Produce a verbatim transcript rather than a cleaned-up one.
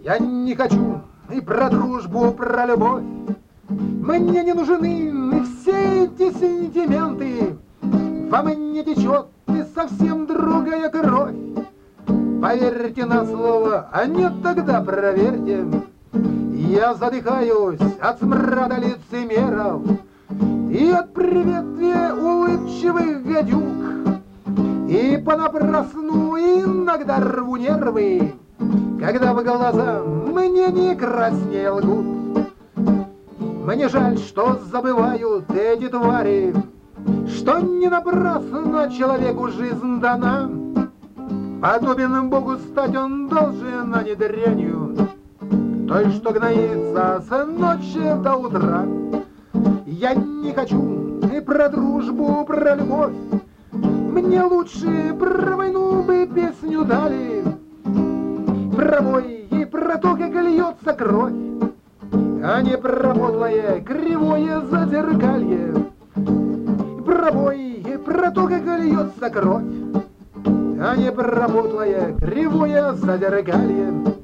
Я не хочу и про дружбу, про любовь. Мне не нужны все эти сентименты. Во мне течет и совсем другая кровь. Поверьте на слово, а нет, тогда проверьте. Я задыхаюсь от смрада лицемеров и от приветствия улыбчивых гадюк. И понапрасну иногда рву нервы, когда в глаза мне не краснее лгут. Мне жаль, что забывают эти твари, что не напрасно человеку жизнь дана. Подобен Богу стать он должен, а не дрянью, той, что гноится с ночи до утра. Я не хочу и про дружбу, про любовь. Мне лучше про войну бы песню дали, про бой и про то, как льется кровь, а не про подлое кривое зазеркалье. Про бой и про то, как льется кровь, а не про подлое кривое зазеркалье.